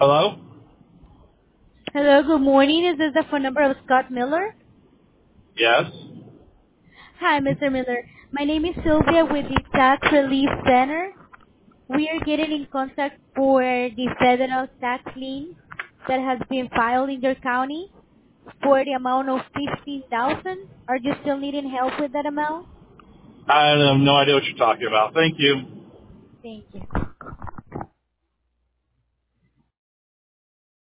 Hello? Hello, good morning. Is this the phone number of Scott Miller? Yes. Hi, Mr. Miller. My name is Sylvia with the Tax Relief Center. We are getting in contact for the federal tax lien that has been filed in your county for the amount of 15000. Are you still needing help with that amount? I have no idea what you're talking about. Thank you. Thank you.